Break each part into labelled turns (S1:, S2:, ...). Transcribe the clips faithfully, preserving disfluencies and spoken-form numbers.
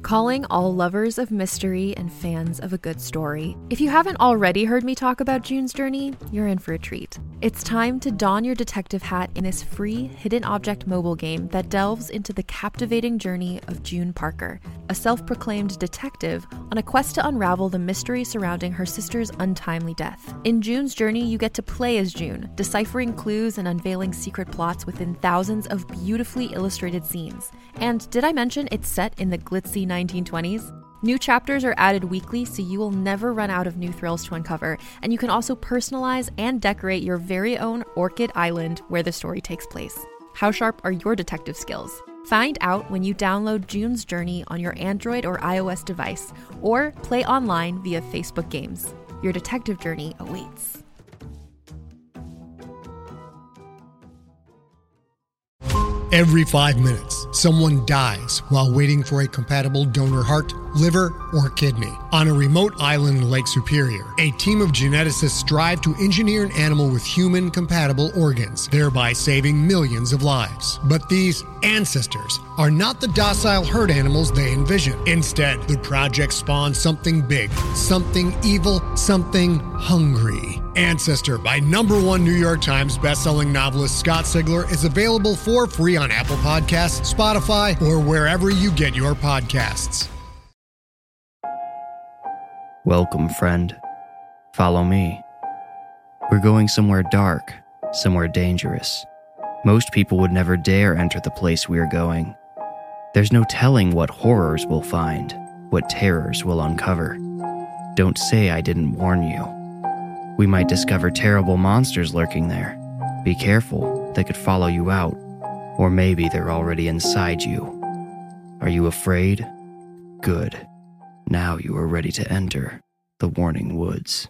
S1: Calling all lovers of mystery and fans of a good story. If you haven't already heard me talk about June's Journey, you're in for a treat. It's time to don your detective hat in this free hidden object mobile game that delves into the captivating journey of June Parker, a self-proclaimed detective on a quest to unravel the mystery surrounding her sister's untimely death. In June's Journey, you get to play as June, deciphering clues and unveiling secret plots within thousands of beautifully illustrated scenes. And did I mention it's set in the glitzy nineteen twenties? New chapters are added weekly, so you will never run out of new thrills to uncover, and you can also personalize and decorate your very own Orchid Island where the story takes place. How sharp are your detective skills? Find out when you download June's Journey on your Android or iOS device, or play online via Facebook Games. Your detective journey awaits.
S2: Every five minutes, someone dies while waiting for a compatible donor heart, liver, or kidney. On a remote island in Lake Superior, a team of geneticists strive to engineer an animal with human-compatible organs, thereby saving millions of lives. But these ancestors are not the docile herd animals they envision. Instead, the project spawns something big, something evil, something hungry. Ancestor by number one New York Times bestselling novelist Scott Sigler is available for free on Apple Podcasts, Spotify, or wherever you get your podcasts.
S3: Welcome, friend. Follow me. We're going somewhere dark, somewhere dangerous. Most people would never dare enter the place we're going. There's no telling what horrors we'll find, what terrors we'll uncover. Don't say I didn't warn you. We might discover terrible monsters lurking there. Be careful, they could follow you out. Or maybe they're already inside you. Are you afraid? Good. Now you are ready to enter the Warning Woods.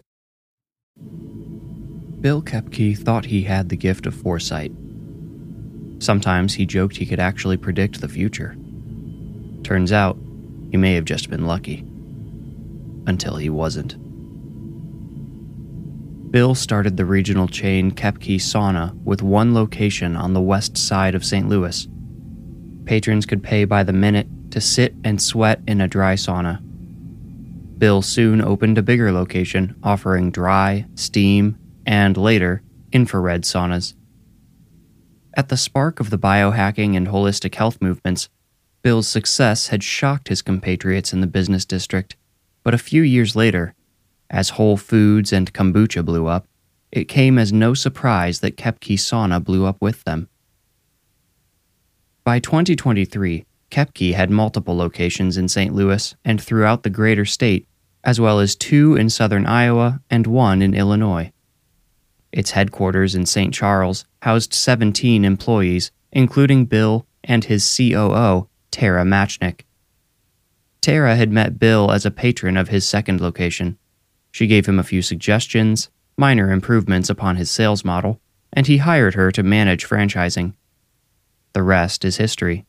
S3: Bill Koepke thought he had the gift of foresight. Sometimes he joked he could actually predict the future. Turns out, he may have just been lucky. Until he wasn't. Bill started the regional chain Koepke Sauna with one location on the west side of Saint Louis. Patrons could pay by the minute to sit and sweat in a dry sauna. Bill soon opened a bigger location offering dry, steam, and later, infrared saunas. At the spark of the biohacking and holistic health movements, Bill's success had shocked his compatriots in the business district, but a few years later, as Whole Foods and kombucha blew up, it came as no surprise that Koepke Sauna blew up with them. By twenty twenty-three, Koepke had multiple locations in Saint Louis and throughout the greater state, as well as two in southern Iowa and one in Illinois. Its headquarters in Saint Charles housed seventeen employees, including Bill and his C O O, Tara Machnick. Tara had met Bill as a patron of his second location. She gave him a few suggestions, minor improvements upon his sales model, and he hired her to manage franchising. The rest is history.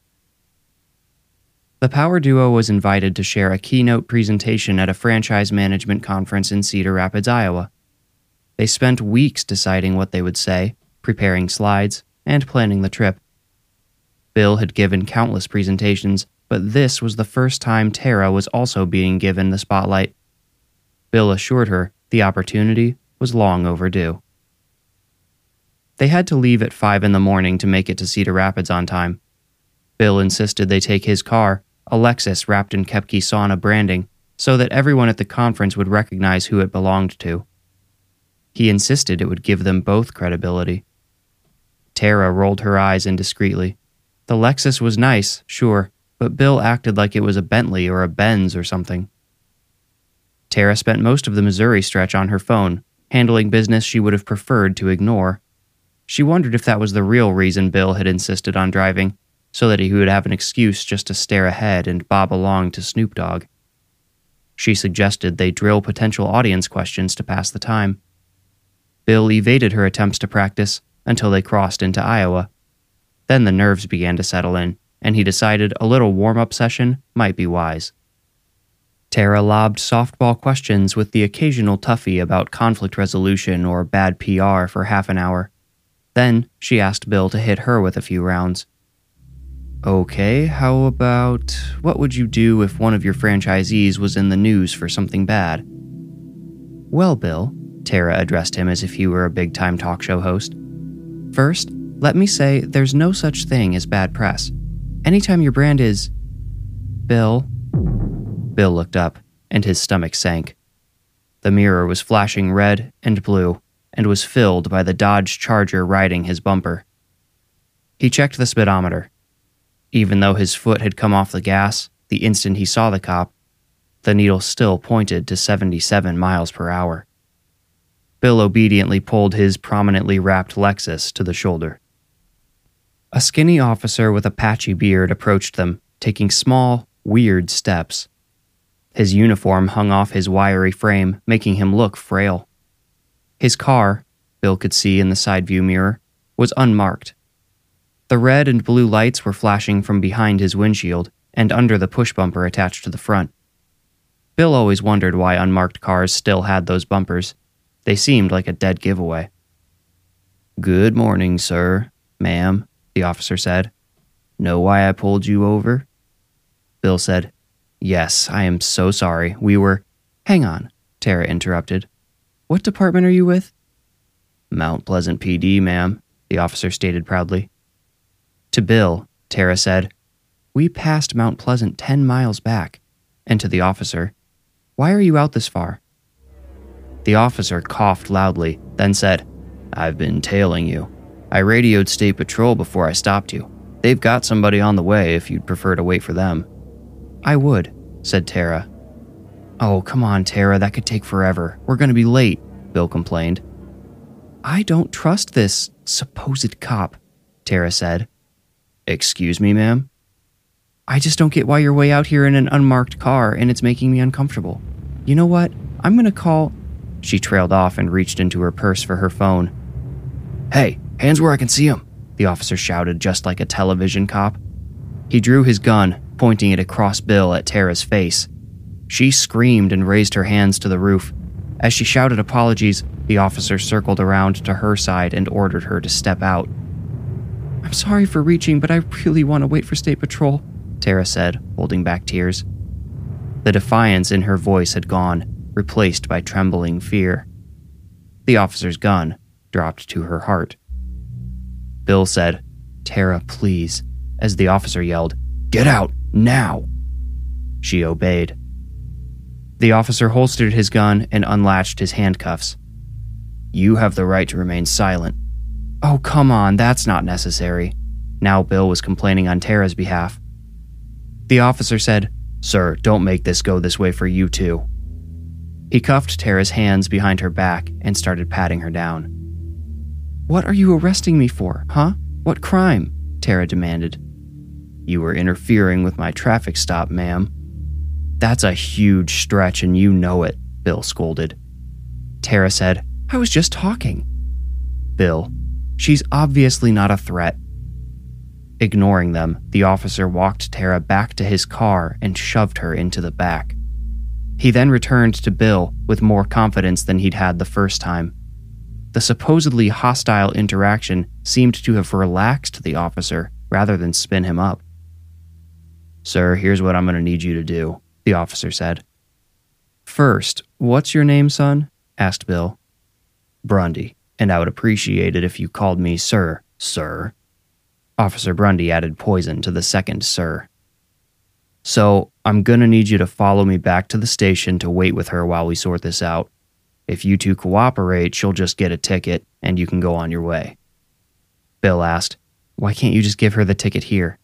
S3: The power duo was invited to share a keynote presentation at a franchise management conference in Cedar Rapids, Iowa. They spent weeks deciding what they would say, preparing slides, and planning the trip. Bill had given countless presentations, but this was the first time Tara was also being given the spotlight. Bill assured her the opportunity was long overdue. They had to leave at five in the morning to make it to Cedar Rapids on time. Bill insisted they take his car, a Lexus wrapped in Koepke Sauna branding, so that everyone at the conference would recognize who it belonged to. He insisted it would give them both credibility. Tara rolled her eyes indiscreetly. The Lexus was nice, sure, but Bill acted like it was a Bentley or a Benz or something. Tara spent most of the Missouri stretch on her phone, handling business she would have preferred to ignore. She wondered if that was the real reason Bill had insisted on driving, so that he would have an excuse just to stare ahead and bob along to Snoop Dogg. She suggested they drill potential audience questions to pass the time. Bill evaded her attempts to practice until they crossed into Iowa. Then the nerves began to settle in, and he decided a little warm-up session might be wise. Tara lobbed softball questions with the occasional toughie about conflict resolution or bad P R for half an hour. Then she asked Bill to hit her with a few rounds. Okay, how about what would you do if one of your franchisees was in the news for something bad? Well, Bill, Tara addressed him as if he were a big-time talk show host. First, let me say there's no such thing as bad press. Anytime your brand is... Bill? Bill looked up, and his stomach sank. The mirror was flashing red and blue, and was filled by the Dodge Charger riding his bumper. He checked the speedometer. Even though his foot had come off the gas the instant he saw the cop, the needle still pointed to seventy-seven miles per hour. Bill obediently pulled his prominently wrapped Lexus to the shoulder. A skinny officer with a patchy beard approached them, taking small, weird steps. His uniform hung off his wiry frame, making him look frail. His car, Bill could see in the side view mirror, was unmarked. The red and blue lights were flashing from behind his windshield and under the push bumper attached to the front. Bill always wondered why unmarked cars still had those bumpers. They seemed like a dead giveaway. "Good morning, sir, ma'am," the officer said. "Know why I pulled you over?" Bill said, "Yes, I am so sorry. We were..." "Hang on," Tara interrupted. "What department are you with?" "Mount Pleasant P D, ma'am," the officer stated proudly. To Bill, Tara said, "We passed Mount Pleasant ten miles back." And to the officer, "Why are you out this far?" The officer coughed loudly, then said, "I've been tailing you. I radioed State Patrol before I stopped you. They've got somebody on the way if you'd prefer to wait for them." "I would," said Tara. "Oh, come on, Tara, that could take forever. We're going to be late," Bill complained. "I don't trust this supposed cop," Tara said. "Excuse me, ma'am?" "I just don't get why you're way out here in an unmarked car, and it's making me uncomfortable. You know what? I'm going to call..." She trailed off and reached into her purse for her phone. "Hey, hands where I can see them," the officer shouted just like a television cop. He drew his gun, pointing it across Bill at Tara's face. She screamed and raised her hands to the roof. As she shouted apologies, the officer circled around to her side and ordered her to step out. "I'm sorry for reaching, but I really want to wait for State Patrol," Tara said, holding back tears. The defiance in her voice had gone, replaced by trembling fear. The officer's gun dropped to her heart. Bill said, "Tara, please," as the officer yelled, "Get out, now!" She obeyed. The officer holstered his gun and unlatched his handcuffs. "You have the right to remain silent." "Oh, come on, that's not necessary." Now Bill was complaining on Tara's behalf. The officer said, "Sir, don't make this go this way for you too." He cuffed Tara's hands behind her back and started patting her down. "What are you arresting me for, huh? What crime?" Tara demanded. "You were interfering with my traffic stop, ma'am." "That's a huge stretch and you know it," Bill scolded. Tara said, "I was just talking." Bill, "She's obviously not a threat." Ignoring them, the officer walked Tara back to his car and shoved her into the back. He then returned to Bill with more confidence than he'd had the first time. The supposedly hostile interaction seemed to have relaxed the officer rather than spin him up. "Sir, here's what I'm going to need you to do," the officer said. "First, what's your name, son?" asked Bill. "Brundy, and I would appreciate it if you called me sir, sir." Officer Brundy added poison to the second sir. "So, I'm gonna need you to follow me back to the station to wait with her while we sort this out. If you two cooperate, she'll just get a ticket, and you can go on your way." Bill asked, "Why can't you just give her the ticket here?"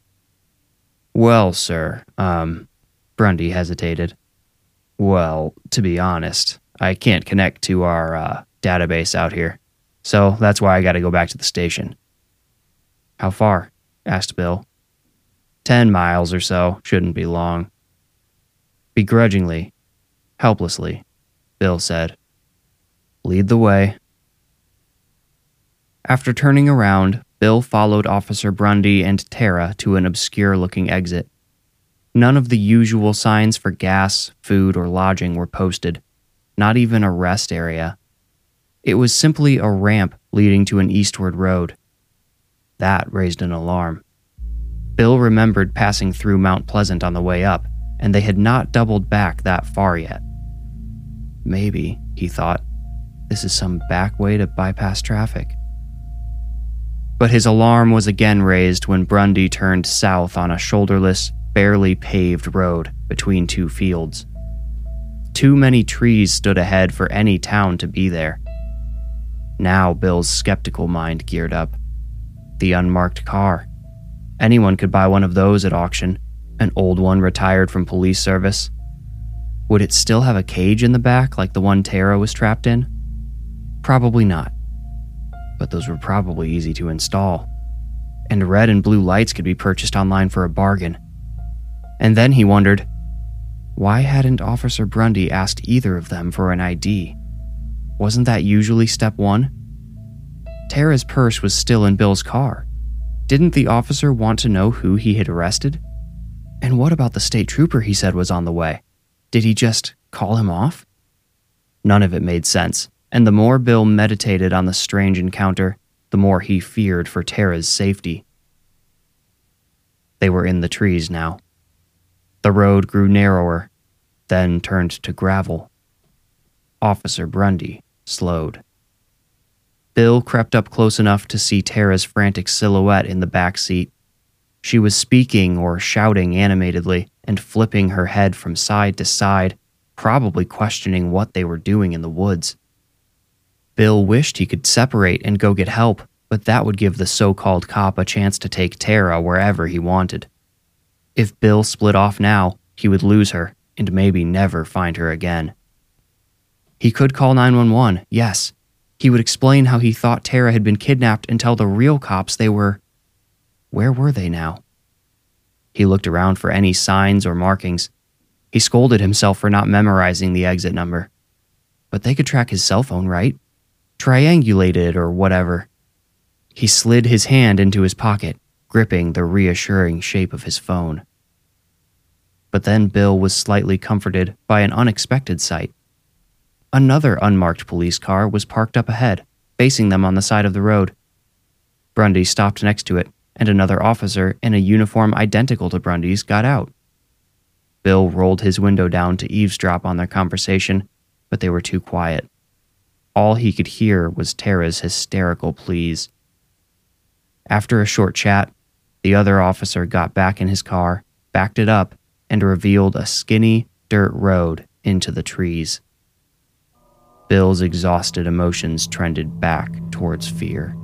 S3: "Well, sir, um," Brundy hesitated. "Well, to be honest, I can't connect to our, uh, database out here. So that's why I gotta go back to the station." "How far?" asked Bill. Ten miles or so, shouldn't be long." Begrudgingly, helplessly, Bill said, "Lead the way." After turning around, Bill followed Officer Brundy and Tara to an obscure-looking exit. None of the usual signs for gas, food, or lodging were posted, not even a rest area. It was simply a ramp leading to an eastward road. That raised an alarm. Bill remembered passing through Mount Pleasant on the way up, and they had not doubled back that far yet. Maybe, he thought, this is some back way to bypass traffic. But his alarm was again raised when Brundy turned south on a shoulderless, barely paved road between two fields. Too many trees stood ahead for any town to be there. Now Bill's skeptical mind geared up. The unmarked car. Anyone could buy one of those at auction, an old one retired from police service. Would it still have a cage in the back like the one Tara was trapped in? Probably not. But those were probably easy to install. And red and blue lights could be purchased online for a bargain. And then he wondered, why hadn't Officer Brundy asked either of them for an I D? Wasn't that usually step one? Tara's purse was still in Bill's car. Didn't the officer want to know who he had arrested? And what about the state trooper he said was on the way? Did he just call him off? None of it made sense, and the more Bill meditated on the strange encounter, the more he feared for Tara's safety. They were in the trees now. The road grew narrower, then turned to gravel. Officer Brundy slowed. Bill crept up close enough to see Tara's frantic silhouette in the back seat. She was speaking or shouting animatedly and flipping her head from side to side, probably questioning what they were doing in the woods. Bill wished he could separate and go get help, but that would give the so-called cop a chance to take Tara wherever he wanted. If Bill split off now, he would lose her and maybe never find her again. He could call nine one one, yes. He would explain how he thought Tara had been kidnapped and tell the real cops they were... Where were they now? He looked around for any signs or markings. He scolded himself for not memorizing the exit number. But they could track his cell phone, right? Triangulate it or whatever. He slid his hand into his pocket, gripping the reassuring shape of his phone. But then Bill was slightly comforted by an unexpected sight. Another unmarked police car was parked up ahead, facing them on the side of the road. Brundy stopped next to it, and another officer in a uniform identical to Brundy's got out. Bill rolled his window down to eavesdrop on their conversation, but they were too quiet. All he could hear was Tara's hysterical pleas. After a short chat, the other officer got back in his car, backed it up, and revealed a skinny dirt road into the trees. Bill's exhausted emotions trended back towards fear.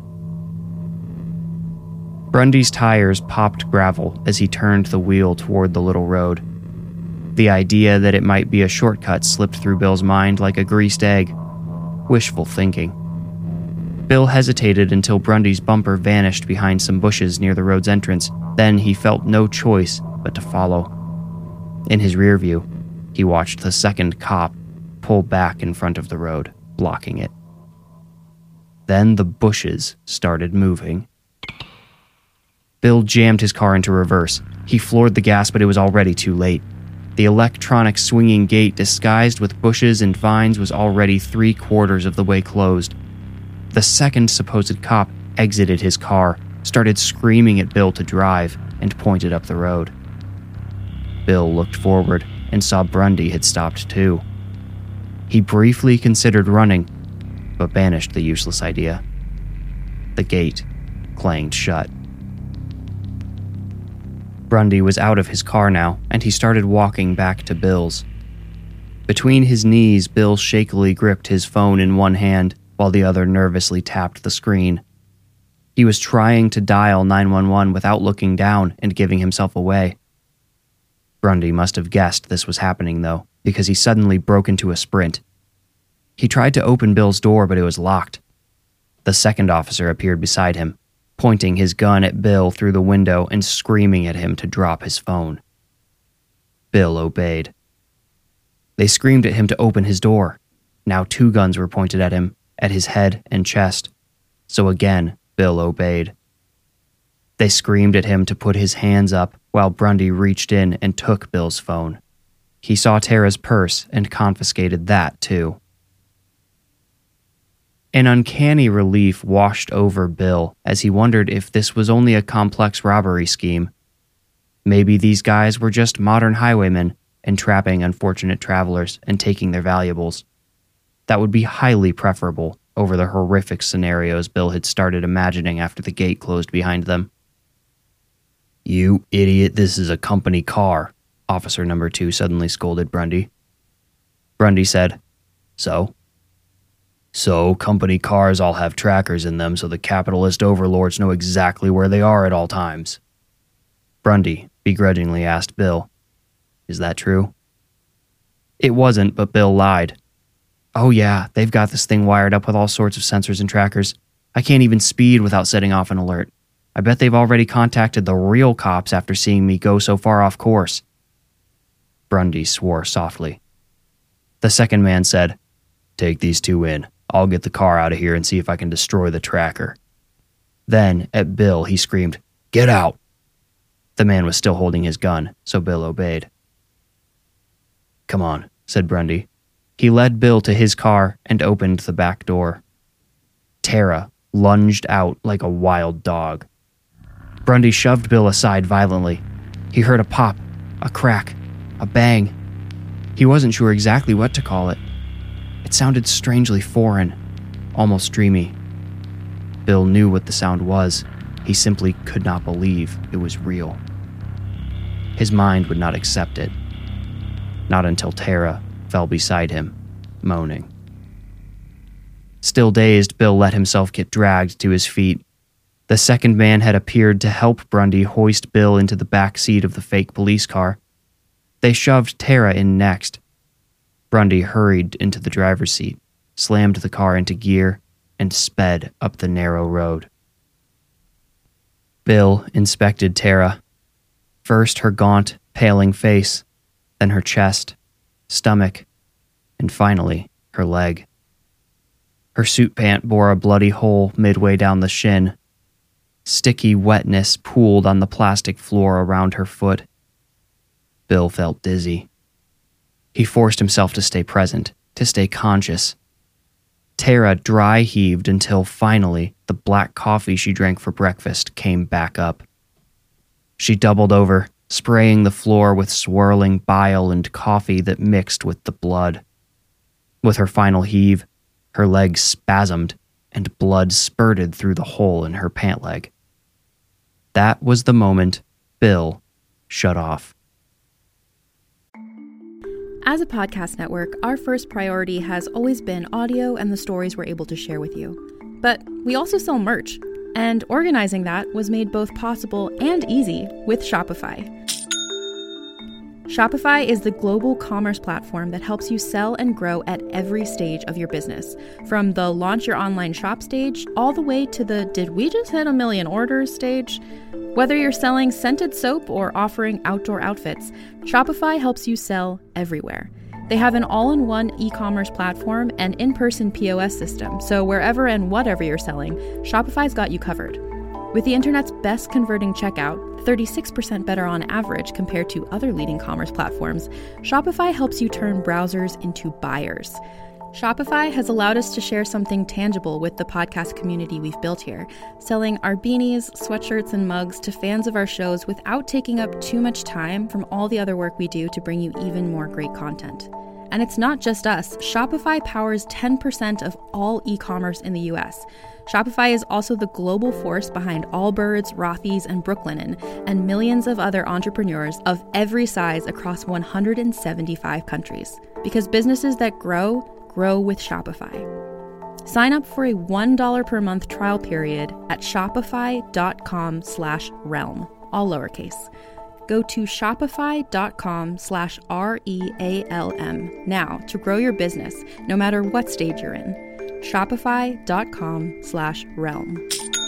S3: Brundy's tires popped gravel as he turned the wheel toward the little road. The idea that it might be a shortcut slipped through Bill's mind like a greased egg. Wishful thinking. Bill hesitated until Brundy's bumper vanished behind some bushes near the road's entrance. Then he felt no choice but to follow. In his rear view, he watched the second cop pull back in front of the road, blocking it. Then the bushes started moving. Bill jammed his car into reverse. He floored the gas, but it was already too late. The electronic swinging gate disguised with bushes and vines was already three quarters of the way closed. The second supposed cop exited his car, started screaming at Bill to drive, and pointed up the road. Bill looked forward and saw Brundy had stopped too. He briefly considered running, but banished the useless idea. The gate clanged shut. Brundy was out of his car now, and he started walking back to Bill's. Between his knees, Bill shakily gripped his phone in one hand while the other nervously tapped the screen. He was trying to dial nine one one without looking down and giving himself away. Brundy must have guessed this was happening, though, because he suddenly broke into a sprint. He tried to open Bill's door, but it was locked. The second officer appeared beside him, pointing his gun at Bill through the window and screaming at him to drop his phone. Bill obeyed. They screamed at him to open his door. Now two guns were pointed at him, at his head and chest. So again, Bill obeyed. They screamed at him to put his hands up while Brundy reached in and took Bill's phone. He saw Tara's purse and confiscated that too. An uncanny relief washed over Bill as he wondered if this was only a complex robbery scheme, Maybe these guys were just modern highwaymen entrapping unfortunate travelers and taking their valuables. That would be highly preferable over the horrific scenarios Bill had started imagining after the gate closed behind them. "You idiot, this is a company car," Officer number two suddenly scolded Brundy. Brundy said, "So?" "So, company cars all have trackers in them so the capitalist overlords know exactly where they are at all times." Brundy begrudgingly asked Bill, "Is that true?" It wasn't, but Bill lied. "Oh yeah, they've got this thing wired up with all sorts of sensors and trackers. I can't even speed without setting off an alert. I bet they've already contacted the real cops after seeing me go so far off course." Brundy swore softly. The second man said, "Take these two in. I'll get the car out of here and see if I can destroy the tracker." Then, at Bill, he screamed, "Get out!" The man was still holding his gun, so Bill obeyed. "Come on," said Brundy. He led Bill to his car and opened the back door. Tara lunged out like a wild dog. Brundy shoved Bill aside violently. He heard a pop, a crack, a bang. He wasn't sure exactly what to call it. It sounded strangely foreign, almost dreamy. Bill knew what the sound was. He simply could not believe it was real. His mind would not accept it. Not until Tara fell beside him, moaning. Still dazed, Bill let himself get dragged to his feet. The second man had appeared to help Brundy hoist Bill into the back seat of the fake police car. They shoved Tara in next. Brundy hurried into the driver's seat, slammed the car into gear, and sped up the narrow road. Bill inspected Tara. First her gaunt, paling face, then her chest, stomach, and finally her leg. Her suit pant bore a bloody hole midway down the shin. Sticky wetness pooled on the plastic floor around her foot. Bill felt dizzy. He forced himself to stay present, to stay conscious. Tara dry heaved until finally the black coffee she drank for breakfast came back up. She doubled over, spraying the floor with swirling bile and coffee that mixed with the blood. With her final heave, her legs spasmed and blood spurted through the hole in her pant leg. That was the moment Bill shut off.
S1: As a podcast network, our first priority has always been audio and the stories we're able to share with you. But we also sell merch, and organizing that was made both possible and easy with Shopify. Shopify is the global commerce platform that helps you sell and grow at every stage of your business, from the launch your online shop stage all the way to the did we just hit a million orders stage. Whether you're selling scented soap or offering outdoor outfits, Shopify helps you sell everywhere. They have an all-in-one e-commerce platform and in-person P O S system, so wherever and whatever you're selling, Shopify's got you covered. With the internet's best converting checkout, thirty-six percent better on average compared to other leading commerce platforms, Shopify helps you turn browsers into buyers. Shopify has allowed us to share something tangible with the podcast community we've built here, selling our beanies, sweatshirts, and mugs to fans of our shows without taking up too much time from all the other work we do to bring you even more great content. And it's not just us. Shopify powers ten percent of all e-commerce in the U S. Shopify is also the global force behind Allbirds, Rothy's, and Brooklinen, and millions of other entrepreneurs of every size across one hundred seventy-five countries. Because businesses that grow, grow with Shopify. Sign up for a one dollar per month trial period at shopify.com slash realm, all lowercase. Go to shopify.com slash R-E-A-L-M now to grow your business, no matter what stage you're in. Shopify.com slash realm.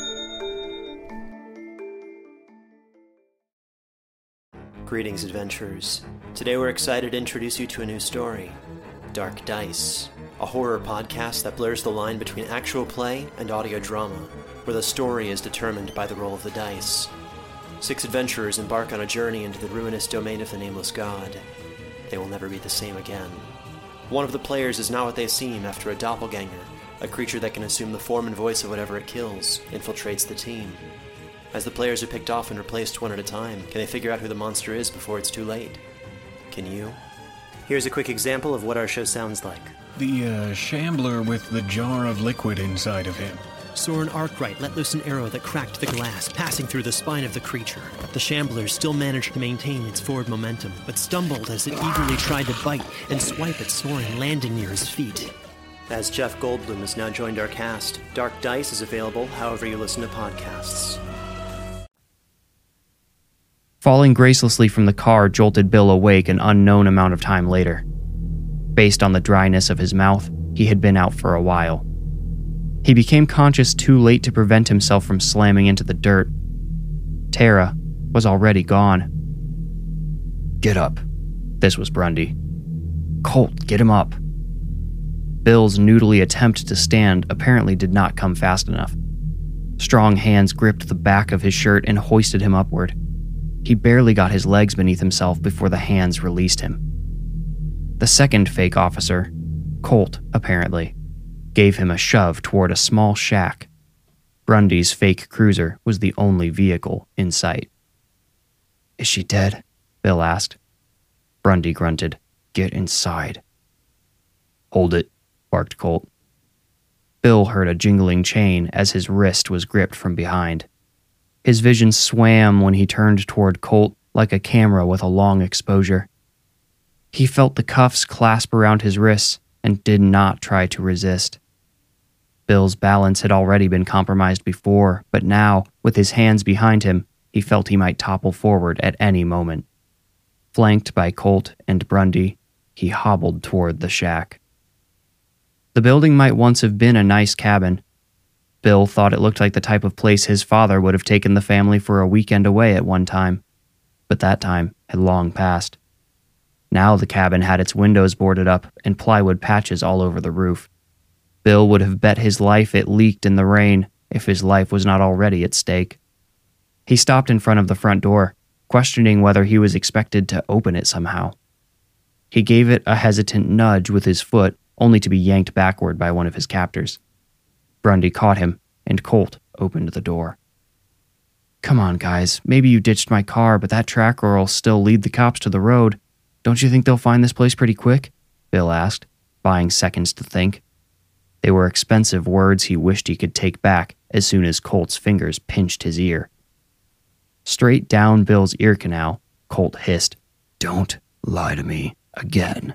S4: Greetings, adventurers. Today we're excited to introduce you to a new story, Dark Dice, a horror podcast that blurs the line between actual play and audio drama, where the story is determined by the roll of the dice. Six adventurers embark on a journey into the ruinous domain of the Nameless God. They will never be the same again. One of the players is not what they seem after a doppelganger, a creature that can assume the form and voice of whatever it kills, infiltrates the team. As the players are picked off and replaced one at a time, can they figure out who the monster is before it's too late? Can you? Here's a quick example of what our show sounds like.
S5: The, uh, shambler with the jar of liquid inside of him.
S4: Soren Arkwright let loose an arrow that cracked the glass, passing through the spine of the creature. The shambler still managed to maintain its forward momentum, but stumbled as it eagerly tried to bite and swipe at Soren, landing near his feet. As Jeff Goldblum has now joined our cast, Dark Dice is available however you listen to podcasts.
S3: Falling gracelessly from the car jolted Bill awake an unknown amount of time later. Based on the dryness of his mouth, he had been out for a while. He became conscious too late to prevent himself from slamming into the dirt. Tara was already gone. "Get up." This was Brundy. "Colt, get him up." Bill's noodly attempt to stand apparently did not come fast enough. Strong hands gripped the back of his shirt and hoisted him upward. He barely got his legs beneath himself before the hands released him. The second fake officer, Colt apparently, gave him a shove toward a small shack. Brundy's fake cruiser was the only vehicle in sight. "Is she dead?" Bill asked. Brundy grunted. "Get inside." "Hold it," barked Colt. Bill heard a jingling chain as his wrist was gripped from behind. His vision swam when he turned toward Colt like a camera with a long exposure. He felt the cuffs clasp around his wrists and did not try to resist. Bill's balance had already been compromised before, but now, with his hands behind him, he felt he might topple forward at any moment. Flanked by Colt and Brundy, he hobbled toward the shack. The building might once have been a nice cabin. Bill thought it looked like the type of place his father would have taken the family for a weekend away at one time, but that time had long passed. Now the cabin had its windows boarded up and plywood patches all over the roof. Bill would have bet his life it leaked in the rain if his life was not already at stake. He stopped in front of the front door, questioning whether he was expected to open it somehow. He gave it a hesitant nudge with his foot, only to be yanked backward by one of his captors. Brundy caught him, and Colt opened the door. "Come on, guys. Maybe you ditched my car, but that tracker will still lead the cops to the road. Don't you think they'll find this place pretty quick?" Bill asked, buying seconds to think. They were expensive words he wished he could take back as soon as Colt's fingers pinched his ear. Straight down Bill's ear canal, Colt hissed, "Don't lie to me again."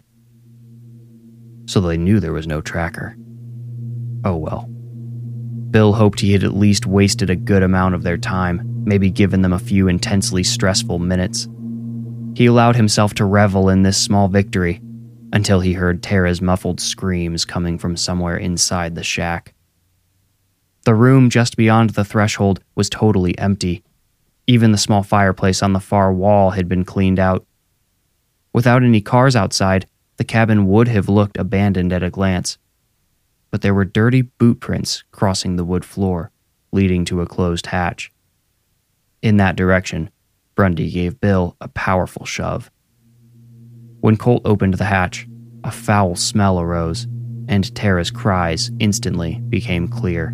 S3: So they knew there was no tracker. Oh well. Bill hoped he had at least wasted a good amount of their time, maybe given them a few intensely stressful minutes. He allowed himself to revel in this small victory, until he heard Tara's muffled screams coming from somewhere inside the shack. The room just beyond the threshold was totally empty. Even the small fireplace on the far wall had been cleaned out. Without any cars outside, the cabin would have looked abandoned at a glance. But there were dirty boot prints crossing the wood floor, leading to a closed hatch. In that direction, Brundy gave Bill a powerful shove. When Colt opened the hatch, a foul smell arose, and Tara's cries instantly became clear.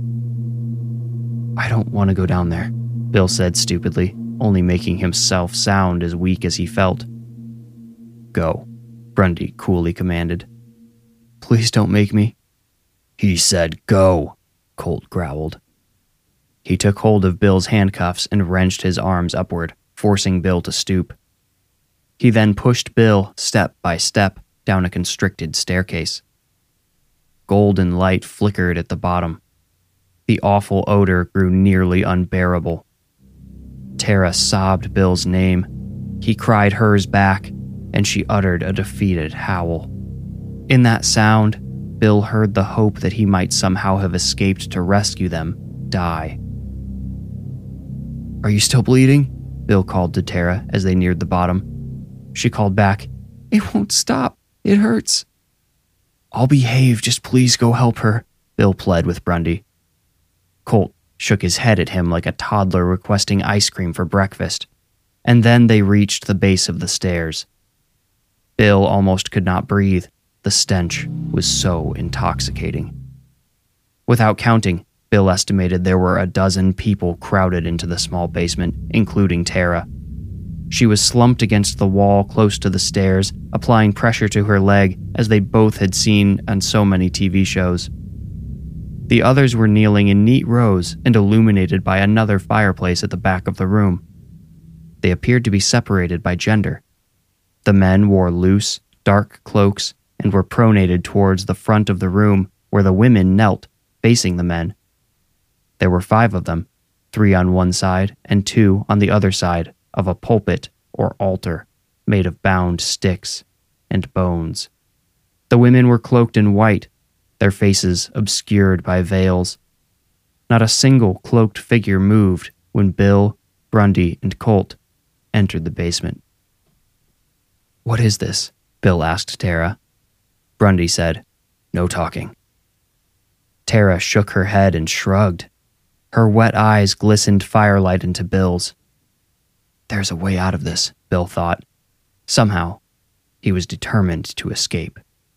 S3: "I don't want to go down there," Bill said stupidly, only making himself sound as weak as he felt. "Go," Brundy coolly commanded. "Please don't make me." "He said go," Colt growled. He took hold of Bill's handcuffs and wrenched his arms upward, forcing Bill to stoop. He then pushed Bill step by step down a constricted staircase. Golden light flickered at the bottom. The awful odor grew nearly unbearable. Tara sobbed Bill's name. He cried hers back, and she uttered a defeated howl. In that sound, Bill heard the hope that he might somehow have escaped to rescue them die. "Are you still bleeding?" Bill called to Tara as they neared the bottom. She called back, "It won't stop. It hurts." "I'll behave, just please go help her," Bill pled with Brundy. Colt shook his head at him like a toddler requesting ice cream for breakfast, and then they reached the base of the stairs. Bill almost could not breathe. The stench was so intoxicating. Without counting, Bill estimated there were a dozen people crowded into the small basement, including Tara. She was slumped against the wall close to the stairs, applying pressure to her leg as they both had seen on so many T V shows. The others were kneeling in neat rows and illuminated by another fireplace at the back of the room. They appeared to be separated by gender. The men wore loose, dark cloaks and were pronated towards the front of the room where the women knelt, facing the men. There were five of them, three on one side and two on the other side of a pulpit or altar made of bound sticks and bones. The women were cloaked in white, their faces obscured by veils. Not a single cloaked figure moved when Bill, Grundy, and Colt entered the basement. "What is this?" Bill asked Tara. Grundy said, "No talking." Tara shook her head and shrugged. Her wet eyes glistened firelight into Bill's. There's a way out of this, Bill thought. Somehow, he was determined to escape.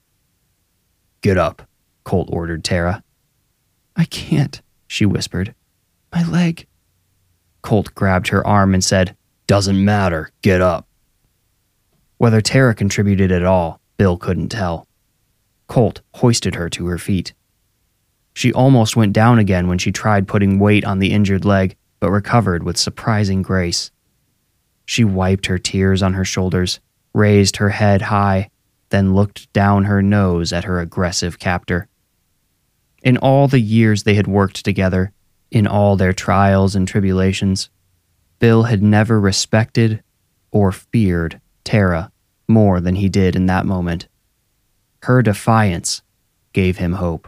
S3: "Get up," Colt ordered Tara. "I can't," she whispered. "My leg." Colt grabbed her arm and said, "Doesn't matter, get up." Whether Tara contributed at all, Bill couldn't tell. Colt hoisted her to her feet. She almost went down again when she tried putting weight on the injured leg, but recovered with surprising grace. She wiped her tears on her shoulders, raised her head high, then looked down her nose at her aggressive captor. In all the years they had worked together, in all their trials and tribulations, Bill had never respected or feared Tara more than he did in that moment. Her defiance gave him hope.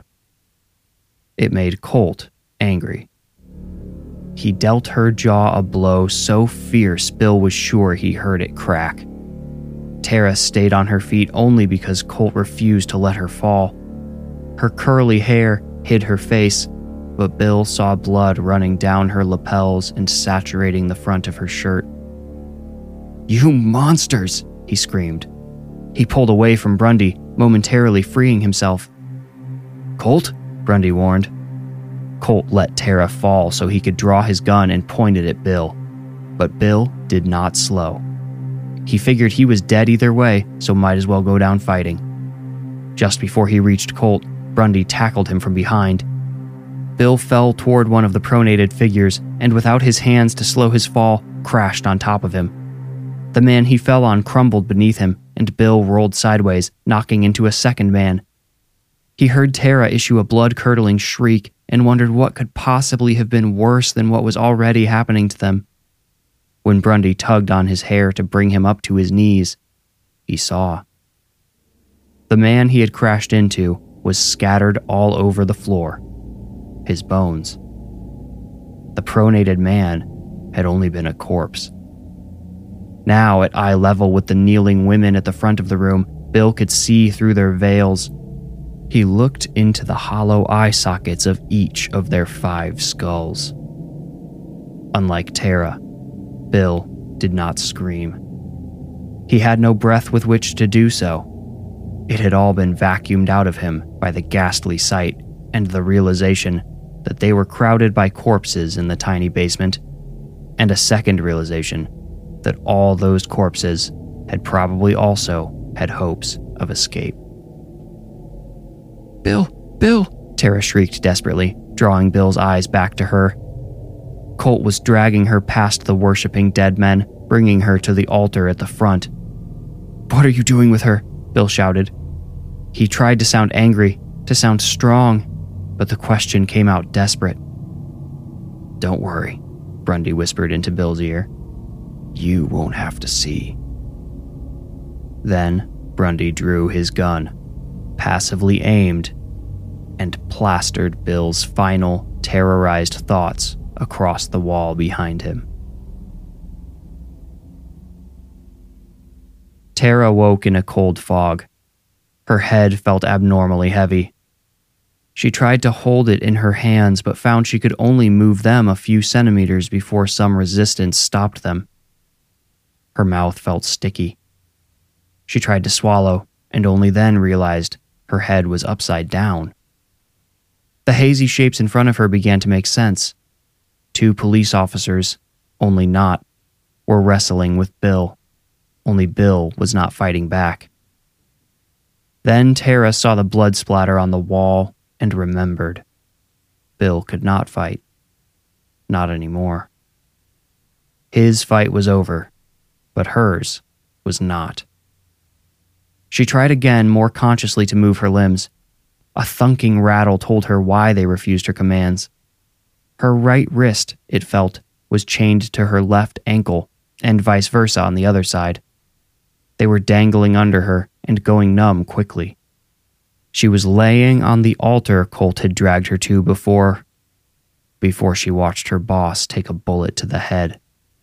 S3: It made Colt angry. He dealt her jaw a blow so fierce Bill was sure he heard it crack. Tara stayed on her feet only because Colt refused to let her fall. Her curly hair hid her face, but Bill saw blood running down her lapels and saturating the front of her shirt. "You monsters!" he screamed. He pulled away from Grundy, momentarily freeing himself. "Colt?" Grundy warned. Colt let Tara fall so he could draw his gun and point it at Bill. But Bill did not slow. He figured he was dead either way, so might as well go down fighting. Just before he reached Colt, Grundy tackled him from behind. Bill fell toward one of the pronated figures, and without his hands to slow his fall, crashed on top of him. The man he fell on crumbled beneath him, and Bill rolled sideways, knocking into a second man. He heard Tara issue a blood-curdling shriek and wondered what could possibly have been worse than what was already happening to them. When Grundy tugged on his hair to bring him up to his knees, he saw. The man he had crashed into was scattered all over the floor. His bones. The pronated man had only been a corpse. Now, at eye level with the kneeling women at the front of the room, Bill could see through their veils. He looked into the hollow eye sockets of each of their five skulls. Unlike Tara, Bill did not scream. He had no breath with which to do so. It had all been vacuumed out of him by the ghastly sight and the realization that they were crowded by corpses in the tiny basement, and a second realization that all those corpses had probably also had hopes of escape. "Bill, Bill," Tara shrieked desperately, drawing Bill's eyes back to her. Colt was dragging her past the worshipping dead men, bringing her to the altar at the front. "What are you doing with her?" Bill shouted. He tried to sound angry, to sound strong, but the question came out desperate. "Don't worry," Grundy whispered into Bill's ear. "You won't have to see." Then Grundy drew his gun, passively aimed, and plastered Bill's final, terrorized thoughts across the wall behind him. Tara woke in a cold fog. Her head felt abnormally heavy. She tried to hold it in her hands, but found she could only move them a few centimeters before some resistance stopped them. Her mouth felt sticky. She tried to swallow, and only then realized her head was upside down. The hazy shapes in front of her began to make sense. Two police officers, only not, were wrestling with Bill. Only Bill was not fighting back. Then Tara saw the blood splatter on the wall and remembered. Bill could not fight. Not anymore. His fight was over, but hers was not. She tried again, more consciously, to move her limbs. A thunking rattle told her why they refused her commands. Her right wrist, it felt, was chained to her left ankle, and vice versa on the other side. They were dangling under her and going numb quickly. She was laying on the altar Colt had dragged her to before, before she watched her boss take a bullet to the head.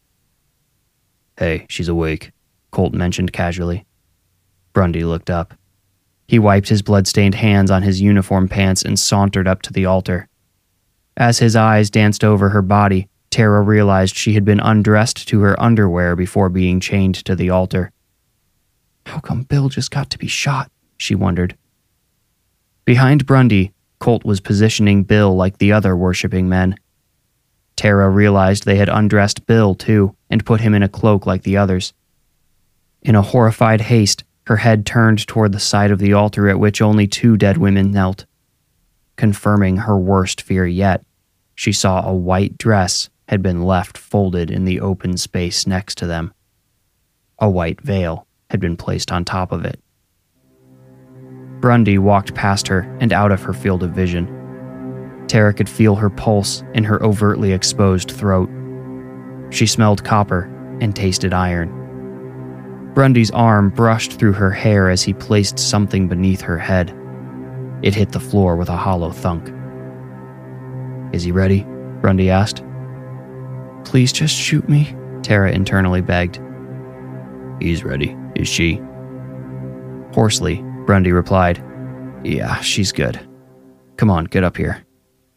S3: "Hey, she's awake," Colt mentioned casually. Grundy looked up. He wiped his blood-stained hands on his uniform pants and sauntered up to the altar. As his eyes danced over her body, Tara realized she had been undressed to her underwear before being chained to the altar. How come Bill just got to be shot? She wondered. Behind Grundy, Colt was positioning Bill like the other worshipping men. Tara realized they had undressed Bill, too, and put him in a cloak like the others. In a horrified haste, her head turned toward the side of the altar at which only two dead women knelt. Confirming her worst fear yet, she saw a white dress had been left folded in the open space next to them. A white veil had been placed on top of it. Grundy walked past her and out of her field of vision. Tara could feel her pulse in her overtly exposed throat. She smelled copper and tasted iron. Grundy's arm brushed through her hair as he placed something beneath her head. It hit the floor with a hollow thunk. "Is he ready?" Grundy asked. "Please just shoot me," Tara internally begged. "He's ready. Is she?" Hoarsely, Grundy replied, "Yeah, she's good. Come on, get up here."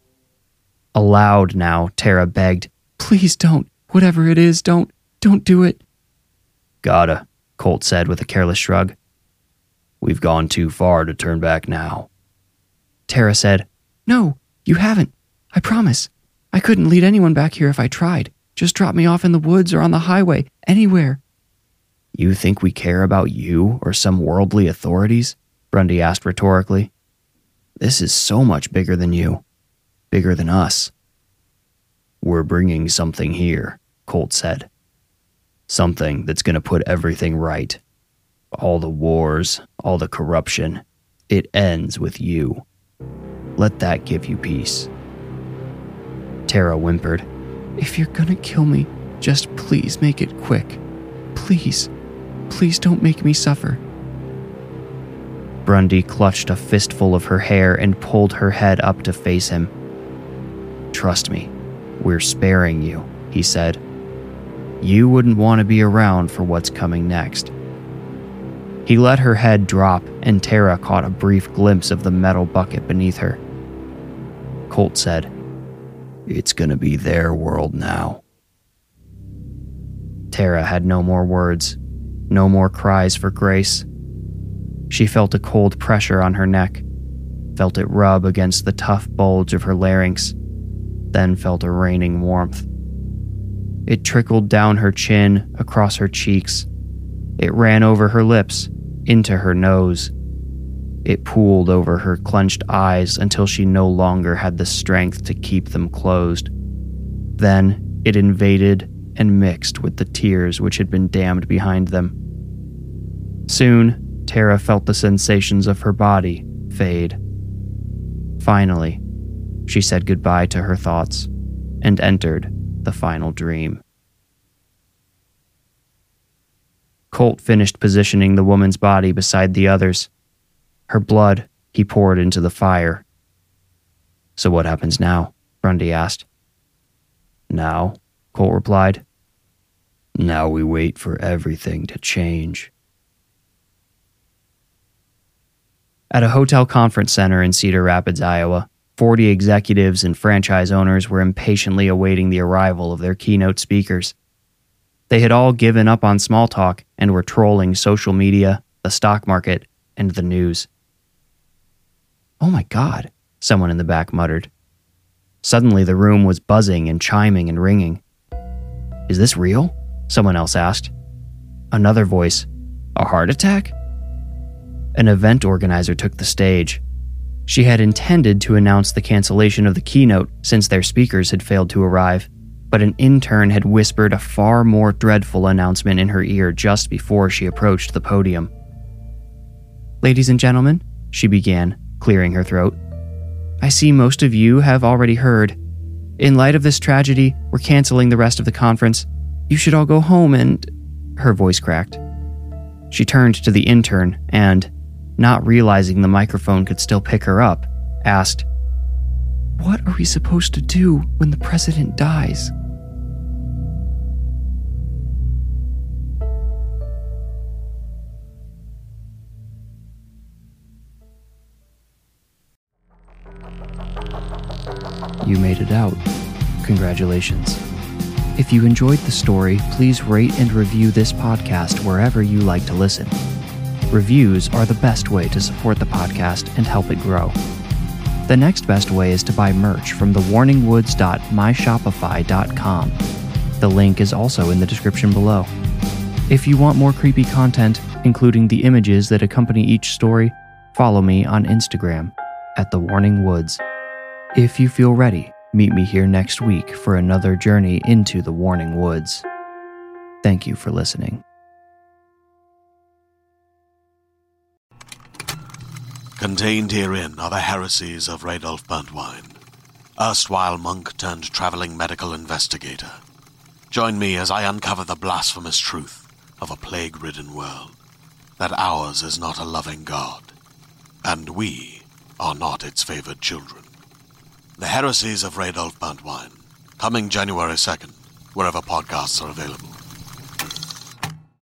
S3: Aloud now, Tara begged, "Please don't. Whatever it is, don't. Don't do it." "Gotta," Colt said with a careless shrug. "We've gone too far to turn back now." Tara said, "No, you haven't. I promise. I couldn't lead anyone back here if I tried. Just drop me off in the woods or on the highway, anywhere." "You think we care about you or some worldly authorities?" Grundy asked rhetorically. "This is so much bigger than you. Bigger than us." "We're bringing something here," Colt said. "Something that's going to put everything right. All the wars, all the corruption, it ends with you. Let that give you peace." Tara whimpered, "If you're gonna kill me, just please make it quick. Please. Please don't make me suffer." Grundy clutched a fistful of her hair and pulled her head up to face him. "Trust me, we're sparing you," he said. "You wouldn't want to be around for what's coming next." He let her head drop, and Tara caught a brief glimpse of the metal bucket beneath her. Colt said, "It's gonna be their world now." Tara had no more words, no more cries for grace. She felt a cold pressure on her neck, felt it rub against the tough bulge of her larynx, then felt a raining warmth. It trickled down her chin, across her cheeks. It ran over her lips, into her nose. It pooled over her clenched eyes until she no longer had the strength to keep them closed. Then it invaded and mixed with the tears which had been dammed behind them. Soon, Tara felt the sensations of her body fade. Finally, she said goodbye to her thoughts and entered the final dream. Colt finished positioning the woman's body beside the others. Her blood he poured into the fire. "So what happens now?" Grundy asked. "Now," Colt replied. "Now we wait for everything to change." At a hotel conference center in Cedar Rapids, Iowa, forty executives and franchise owners were impatiently awaiting the arrival of their keynote speakers. They had all given up on small talk and were trolling social media, the stock market, and the news. "Oh my God, someone in the back muttered. Suddenly the room was buzzing and chiming and ringing. Is this real? Someone else asked. Another voice, a heart attack? An event organizer took the stage. She had intended to announce the cancellation of the keynote since their speakers had failed to arrive, but an intern had whispered a far more dreadful announcement in her ear just before she approached the podium. Ladies and gentlemen, she began, clearing her throat. I see most of you have already heard. In light of this tragedy, we're canceling the rest of the conference. You should all go home and... Her voice cracked. She turned to the intern and, not realizing the microphone could still pick her up, asked, What are we supposed to do when the president dies? You made it out. Congratulations. If you enjoyed the story, please rate and review this podcast wherever you like to listen. Reviews are the best way to support the podcast and help it grow. The next best way is to buy merch from the warning woods dot my shopify dot com. The link is also in the description below. If you want more creepy content, including the images that accompany each story, follow me on Instagram at The Warning Woods. If you feel ready, meet me here next week for another journey into the Warning Woods. Thank you for listening.
S6: Contained herein are the heresies of Radolf Burntwine, erstwhile monk turned traveling medical investigator. Join me as I uncover the blasphemous truth of a plague-ridden world, that ours is not a loving God, and we are not its favored children. The Heresies of Radolf Burntwine, coming January second, wherever podcasts are available.